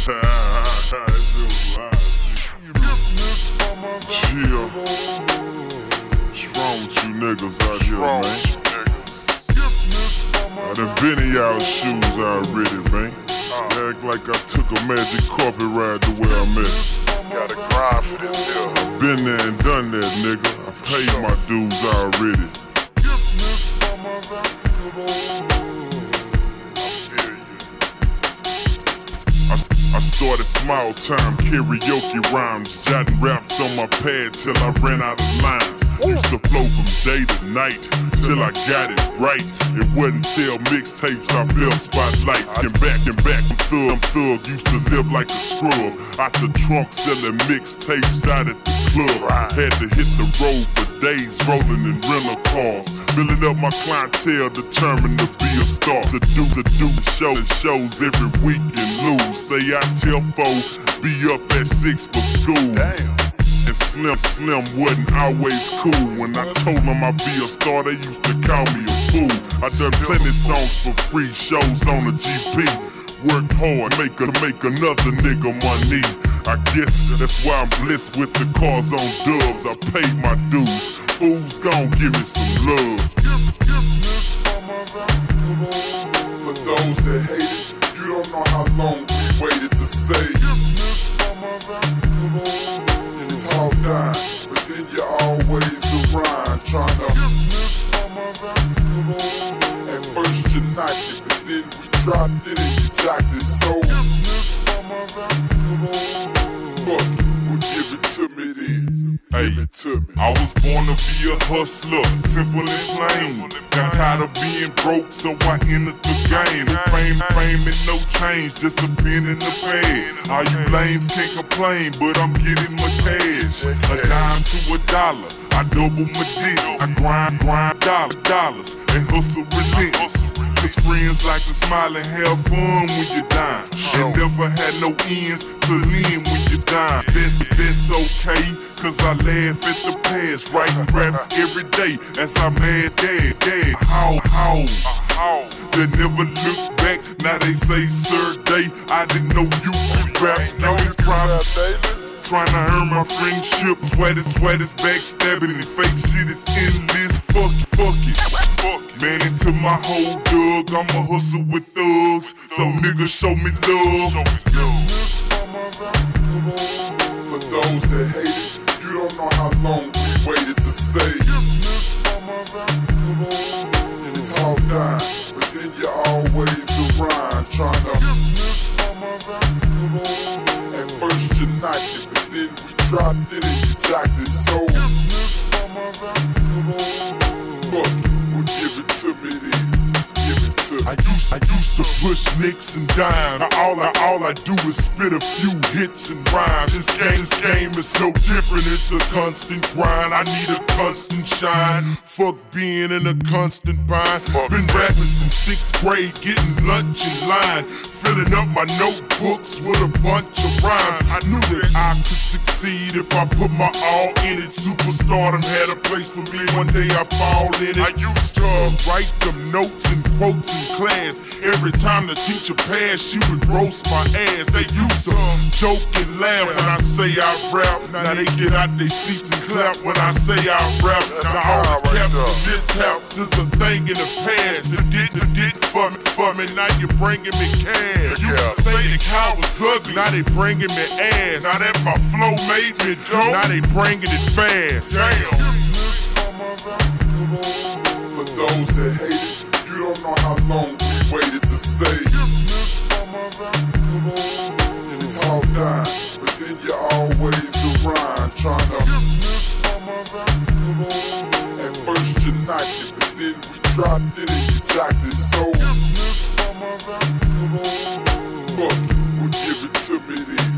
Chill. What's wrong with you niggas out here, man? I done been in y'all shoes already, man. Act like I took a magic carpet ride to where I'm at. Gotta grind for this here. I've been there and done that, nigga. I've paid my dues already. I started small time karaoke rhymes, jotting raps on my pad till I ran out of lines. Used to flow from day to night till I got it right. It wasn't till mixtapes I felt spotlights. Came back, I'm thug. Used to live like a scrub. Out the trunk selling mixtapes out at the club. Had to hit the road for days, rolling in rental cars. Building up my clientele, determined to be a star. To do shows every week and lose. Stay out till 4, be up at 6 for school. Damn. And Slim wasn't always cool. When I told him I'd be a star, they used to call me a fool. I done plenty songs for free, shows on the GP. Worked hard, make another nigga money. I guess that's why I'm blessed with the cars on dubs. I paid my dues. Fools gon' give me some love. For those that hate it, you don't know how long we waited to say. It's all done, but then you always around tryna. At first you knocked it, but then we dropped it and you jacked it so. Fuck it, well give it to me then. Give it to me. I was born to be a hustler, simple and plain. Got tired of being broke, so I entered the game. No fame and no change, just a pen in the pad. All you lames can't complain, but I'm getting my cash. A dime to a dollar, I double my dick. I grind dollars, and hustle relentless. Cause friends like to smile and have fun when you dine. And never had no ends to lend when you dine. That's okay, cause I laugh at the past. Writing raps every day as I mad dad. How? They never look back, now they say sir day. I didn't know you could rap, giving props. Trying to earn my friendship, sweaters, backstabbing, and fake shit is endless. Fuck it. Man, into my whole dug, I'ma hustle with thugs. So niggas show me love. For those that hate it, you don't know how long we waited to say. It's all done, but then you always around tryna. At first you knocked it, but then we dropped it and you jacked it so. Fuck it, well give it to me then. Give it to me. I used to push nicks and dimes. All I do is spit a few hits and rhymes. This game is no different, it's a constant grind. I need a constant shine. Fuck being in a constant bind. Been rapping since 6th grade, getting lunch in line. Filling up my notebooks with a bunch of rhymes. I knew that I could succeed if I put my all in it. Superstardom had a place for me, one day I fall in it. I used to write them notes and quotes in class. Every time the teacher passed, she would roast my ass. They used to joke and laugh when I say I rap. Now they get out their seats and clap when I say I rap. Now all the caps and mishaps is a thing in the past. It didn't for me, now you're bringing me cash. You can say the cow was ugly, now they bringing me ass. Now that my flow made me dope, now they bringing it fast. Damn. For those that hate it, you don't know how long we waited to say. It's all done, but then you always around tryna. At first you knocked it, but then we dropped it and you jacked it so. Fuck it, well give it to me then.